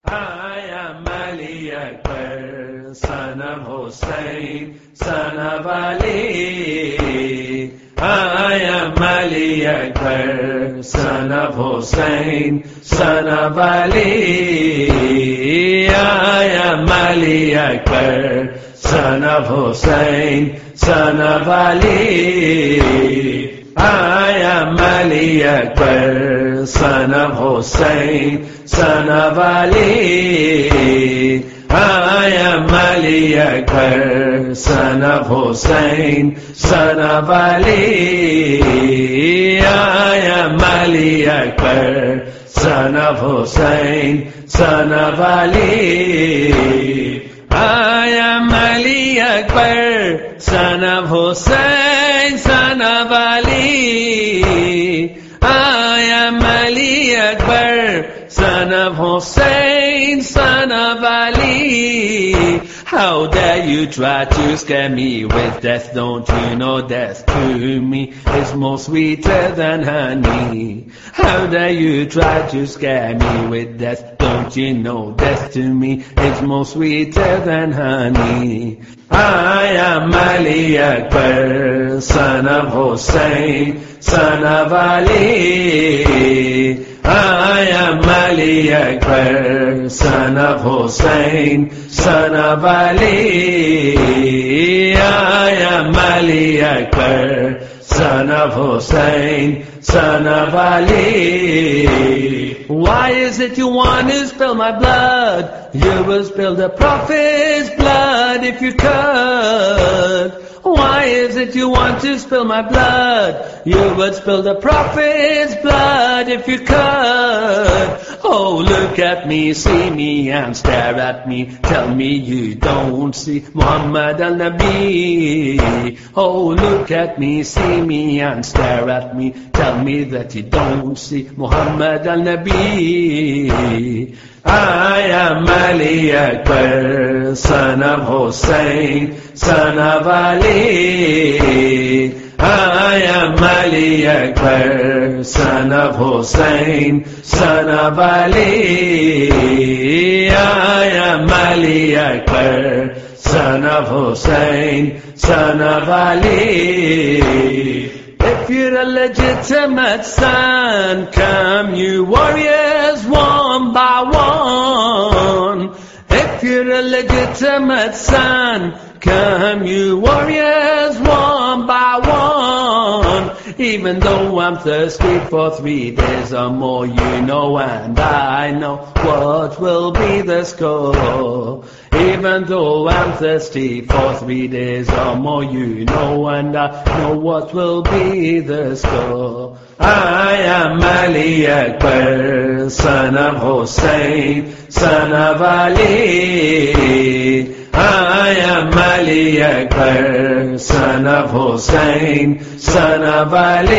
I am Ali Akbar, son of Hussain, son of Ali. I am Ali Akbar, son of Hussain, son of Ali. I am Ali Akbar, son of Hussain, son of Ali. I am Ali Akbar, son of Hussain, son of Ali. I am Ali Akbar, son of Hussain, son of Ali. I am Ali Akbar, son of Hussain, son of Ali. I am Ali Akbar, son of Hussain, son of Ali. I am Ali Akbar, son of Hussain, son of Ali. How dare you try to scare me with death? Don't you know death to me is more sweeter than honey? How dare you try to scare me with death? Don't you know death to me is more sweeter than honey? I am Ali Akbar, son of Hussain, son of Ali. I am Ali Akbar, son of Hussain, son of Ali. I am Ali Akbar, son of Hussain, son of Ali. Why is it you want to spill my blood? You will spill the Prophet's blood if you could. Why is it you want to spill my blood? You would spill the Prophet's blood if you could. Oh, look at me, see me and stare at me. Tell me you don't see Muhammad al-Nabi. Oh, look at me, see me and stare at me. Tell me that you don't see Muhammad al-Nabi. I am Ali Akbar, son of Hussain, son of Ali. I am Ali Akbar, son of Hussain, son of Ali. I am Ali Akbar, son of Hussain, son of Ali. If you're a legitimate son, come you warriors one by one. If you're a legitimate son, come you warriors one by one. Even though I'm thirsty for 3 days or more, you know and I know what will be the score. Even though I'm thirsty for 3 days or more, you know and I know what will be the score. I am Ali Akbar, son of Hussain, son of Ali. I am Ali Akbar, son of Hussain, son of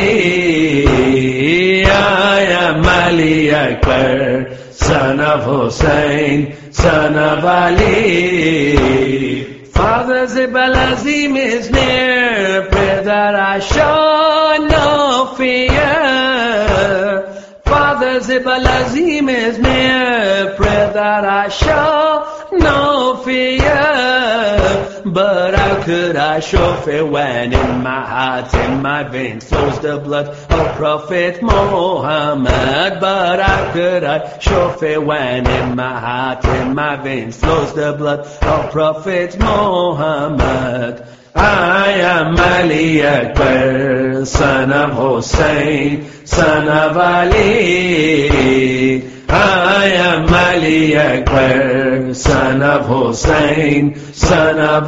Ali. I am Ali Akbar, son of Hussain, son of Ali. Father Zibal Azim is near, pray that I show no fear. Father Zibal Azim is near, pray that I show no fear. But how could I show fear when in my heart, in my veins flows the blood of Prophet Muhammad? But how could I show fear when in my heart, in my veins flows the blood of Prophet Muhammad? I am Ali Akbar, son of Hussain, son of Ali. I am Ali Akbar, son of Hussain, son of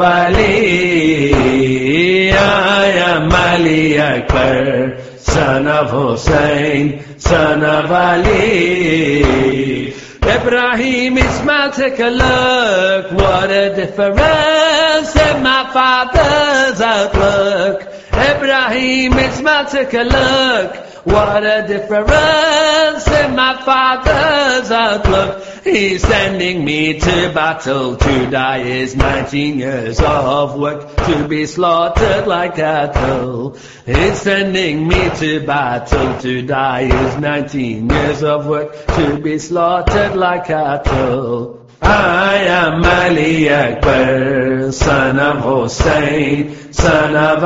Ali. I am Ali Akbar, son of Hussain, son of Ali. Ibrahim, Ismail, take a look. What a difference in my father's outlook. Ibrahim, Ismail, take a look. What a difference in my father's outlook. He's sending me to battle to die is 19 years of work to be slaughtered like cattle. He's sending me to battle to die is 19 years of work to be slaughtered like cattle. I am Ali Akbar, son of Hussein, son of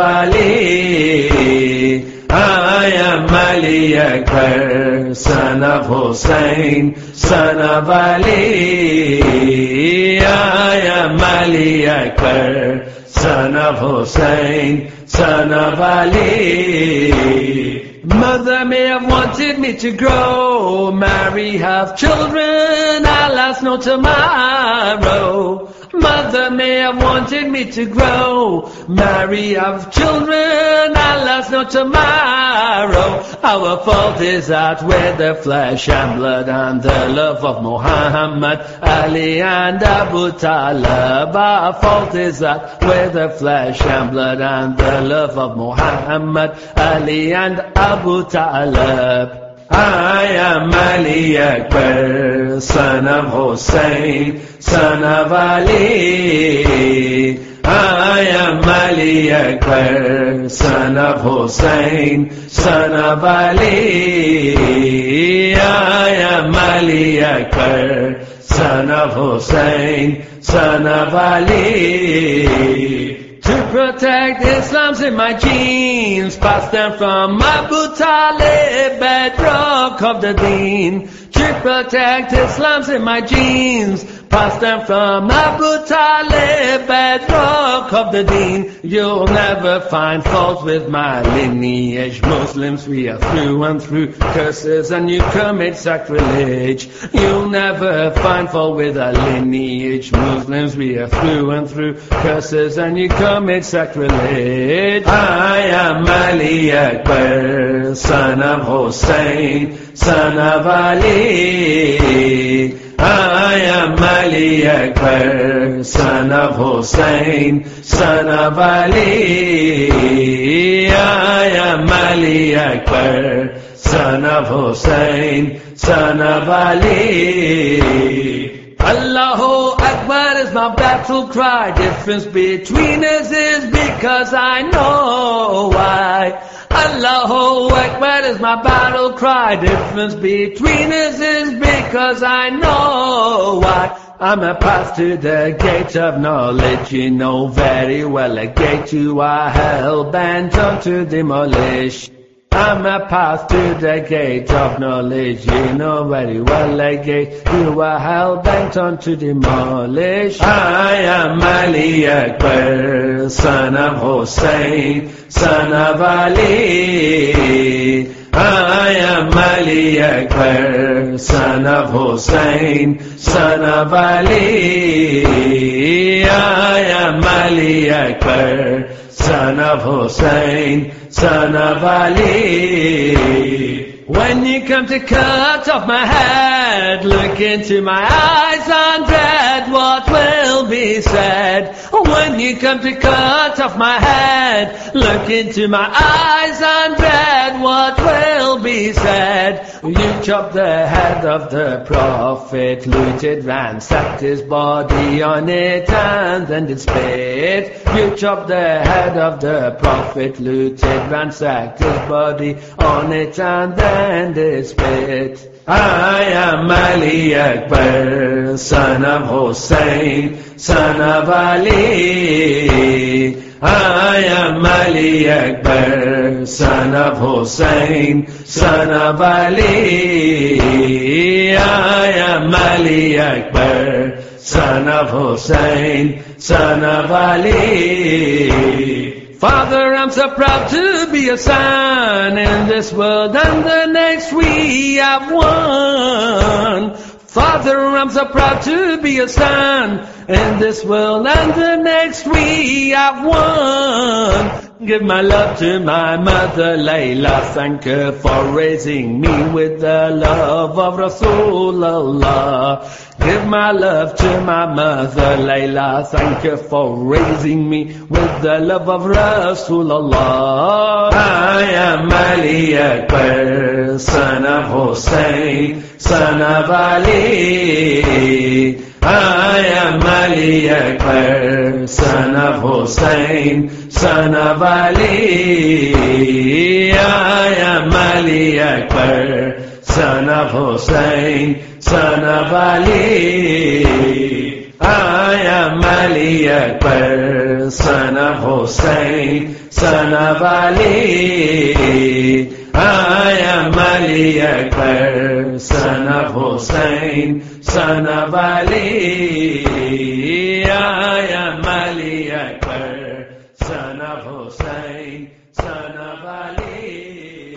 Ali. I am Ali Akbar, son of Hussein, son of Ali. I am Ali Akbar, son of Hussein, son of Ali. Mother may have wanted me to grow, marry, have children, alas no tomorrow. Mother may have wanted me to grow, marry, have children, alas no tomorrow. Our fault is that we're the flesh and blood and the love of Muhammad, Ali and Abu Talib. Our fault is that we're the flesh and blood and the love of Muhammad, Ali and Abu Talib. I am Ali Akbar, son of Hussein, son of Ali. I am Ali Akbar, son of Hussein, son of Ali. I am Ali Akbar, son of Hussein, son of Ali. To protect Islam's in my genes, passed down from Abu Talib, bedrock of the deen. To protect Islam's in my genes, passed down from Abu Talib, bedrock of the deen. You'll never find fault with my lineage. Muslims, we are through and through curses and you commit sacrilege. You'll never find fault with our lineage. Muslims, we are through and through curses and you commit sacrilege. I am Ali Akbar, son of Hussein, son of Ali. I am Ali Akbar, son of Hussein, son of Ali. I am Ali Akbar, son of Hussein, son of Ali. Allahu Akbar is my battle cry. Difference between us is because I know why. Allahu Akbar is my battle cry. Difference between us is because I know why. I'm a path to the gate of knowledge, you know very well, a gate to our hell bent on to demolish. I'm a path to the gate of knowledge, you know very well, a gate to our hell bent on to demolish. I am Ali Akbar, son of Hussein, son of Ali. I am Ali Akbar, son of Hussein, son of Ali. I am Ali Akbar, son of Hussein, son of Ali. When you come to cut off my head, look into my eyes and dread what will be said. When you come to cut off my head, look into my eyes and dread what will be said. You chopped the head of the prophet, looted, ransacked his body on it and then did spit. You chopped the head of the prophet, looted, ransacked his body on it and then did spit. I am Ali Akbar, son of Hussein, son of Ali. I am Ali Akbar, son of Hussein, son of Ali. I am Ali Akbar, son of Hussein, son of Ali. Father, I'm so proud to be a son. In this world and the next we have won. Father, I'm so proud to be a son. In this world and the next we have won. Give my love to my mother Layla, thank her for raising me with the love of Rasulullah. Give my love to my mother Layla, thank her for raising me with the love of Rasulullah. I am Ali Akbar, son of Hussein, son of Ali. I am Ali Akbar, son of Hussein, son of Ali. I am Ali Akbar, son of Hussein, son of Ali. I am Ali Akbar, son of Hussein, son of Ali. I am Ali Akbar, son of Hussein, son of Ali. I am Ali Akbar, son of Hussein, son of Ali.